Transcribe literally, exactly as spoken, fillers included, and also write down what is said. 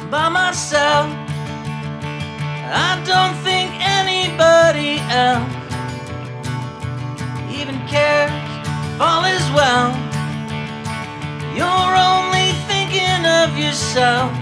by myself. I don't think anybody else even cares if all is well. You're only thinking of yourself.